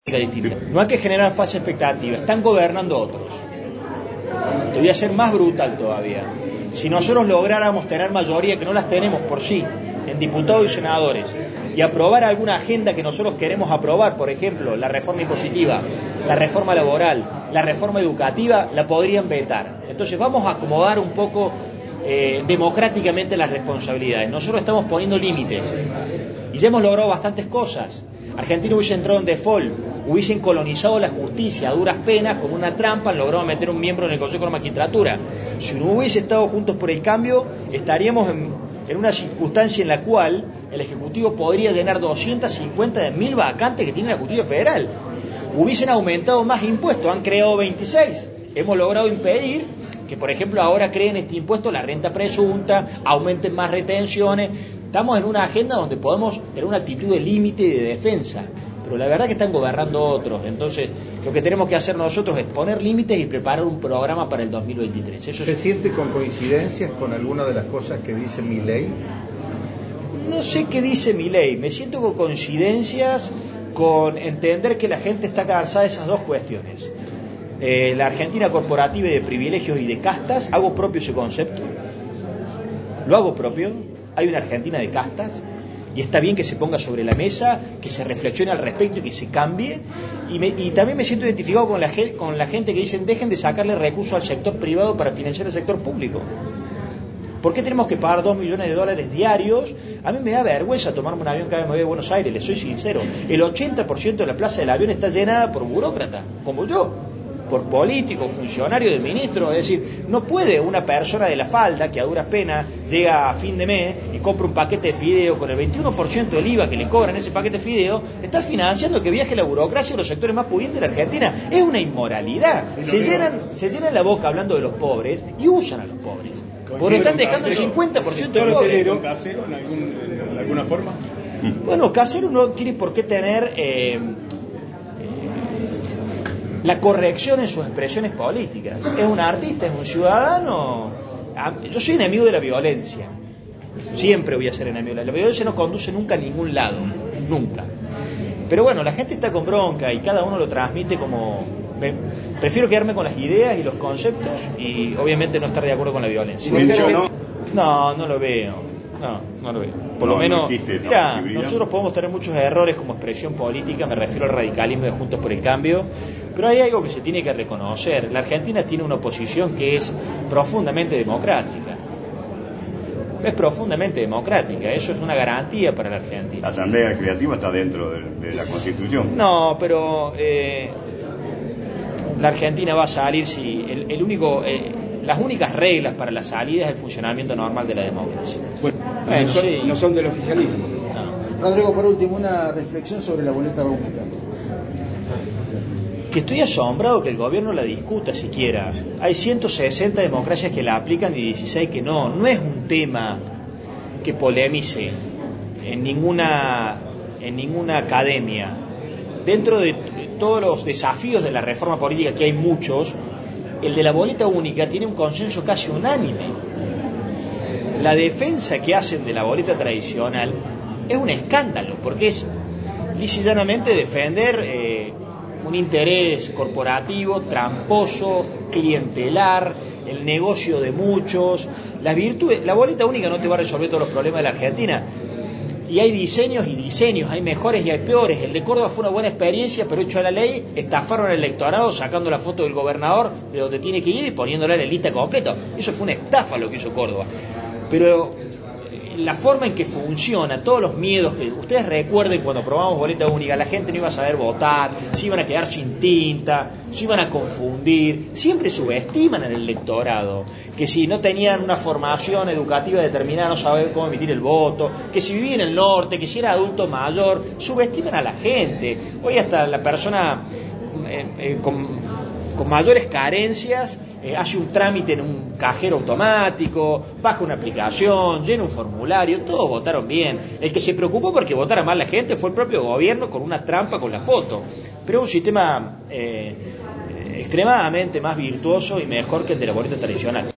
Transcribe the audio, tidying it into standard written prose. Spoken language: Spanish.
distinta. No hay que generar falsa expectativa, están gobernando otros. Te voy a ser más brutal todavía. Si nosotros lográramos tener mayoría, que no las tenemos por sí, en diputados y senadores, y aprobar alguna agenda que nosotros queremos aprobar, por ejemplo, la reforma impositiva, la reforma laboral, la reforma educativa, la podrían vetar. Entonces vamos a acomodar un poco democráticamente las responsabilidades. Nosotros estamos poniendo límites y ya hemos logrado bastantes cosas. Argentina hubiese entrado en default, hubiesen colonizado la justicia a duras penas, con una trampa han logrado meter un miembro en el Consejo de la Magistratura. Si no hubiese estado Juntos por el Cambio, estaríamos en una circunstancia en la cual el Ejecutivo podría llenar 250.000 vacantes que tiene la Justicia Federal. Hubiesen aumentado más impuestos, han creado 26. Hemos logrado impedir que, por ejemplo, ahora creen este impuesto, la renta presunta, aumenten más retenciones. Estamos en una agenda donde podemos tener una actitud de límite y de defensa, pero la verdad que están gobernando otros. Entonces, lo que tenemos que hacer nosotros es poner límites y preparar un programa para el 2023. ¿Se siente con coincidencias con alguna de las cosas que dice Milei? No sé qué dice Milei, me siento con coincidencias con entender que la gente está cansada de esas dos cuestiones. La Argentina corporativa y de privilegios y de castas, hago propio ese concepto, lo hago propio. Hay una Argentina de castas y está bien que se ponga sobre la mesa, que se reflexione al respecto y que se cambie. Y también me siento identificado con la gente que dicen dejen de sacarle recursos al sector privado para financiar el sector público. ¿Por qué tenemos que pagar $2 millones diarios? A mí me da vergüenza tomarme un avión cada vez que me voy a Buenos Aires, les soy sincero. El 80% de la plaza del avión está llenada por burócratas, como yo, por políticos, funcionarios, de ministros. Es decir, no puede una persona de la falda que a duras penas llega a fin de mes y compra un paquete de fideo con el 21% del IVA que le cobran ese paquete de fideo, está financiando que viaje la burocracia a los sectores más pudientes de la Argentina. Es una inmoralidad. Se llenan la boca hablando de los pobres y usan a los pobres. Porque están dejando el 50% de pobres. ¿Casero en alguna forma? Bueno, Casero no tiene por qué tener la corrección en sus expresiones políticas. Es un artista, es un ciudadano. Yo soy enemigo de la violencia. Siempre voy a ser enemigo. La violencia no conduce nunca a ningún lado. Nunca. Pero bueno, la gente está con bronca y cada uno lo transmite como... Prefiero quedarme con las ideas y los conceptos y obviamente no estar de acuerdo con la violencia. No lo veo. No lo veo. Por lo menos, mira, nosotros podemos tener muchos errores como expresión política, me refiero al radicalismo de Juntos por el Cambio, pero hay algo que se tiene que reconocer. La Argentina tiene una oposición que es profundamente democrática. Es profundamente democrática, eso es una garantía para la Argentina. La Asamblea Creativa está dentro de la Constitución. No, pero la Argentina va a salir si las únicas reglas para la salida es el funcionamiento normal de la democracia. Bueno, no son del oficialismo. No. Rodrigo, por último, una reflexión sobre la boleta única. Que estoy asombrado que el gobierno la discuta siquiera. Hay 160 democracias que la aplican y 16 que no. No es un tema que polemice en ninguna academia. Dentro de todos los desafíos de la reforma política, que hay muchos, el de la boleta única tiene un consenso casi unánime. La defensa que hacen de la boleta tradicional es un escándalo, porque es lisa y llanamente defender un interés corporativo, tramposo, clientelar, el negocio de muchos. Las virtudes, la boleta única no te va a resolver todos los problemas de la Argentina. Y hay diseños y diseños, hay mejores y hay peores. El de Córdoba fue una buena experiencia, pero hecho a la ley, estafaron al electorado sacando la foto del gobernador de donde tiene que ir y poniéndola en la lista completa. Eso fue una estafa lo que hizo Córdoba. Pero la forma en que funciona, todos los miedos que ustedes recuerden cuando probamos boleta única, la gente no iba a saber votar, se iban a quedar sin tinta, se iban a confundir, siempre subestiman al electorado, que si no tenían una formación educativa determinada no sabían cómo emitir el voto, que si vivía en el norte, que si era adulto mayor, subestiman a la gente. Hoy hasta la persona con mayores carencias hace un trámite en un cajero automático, baja una aplicación, llena un formulario, todos votaron bien. El que se preocupó porque votara mal la gente fue el propio gobierno con una trampa con la foto, pero es un sistema extremadamente más virtuoso y mejor que el de la boleta tradicional.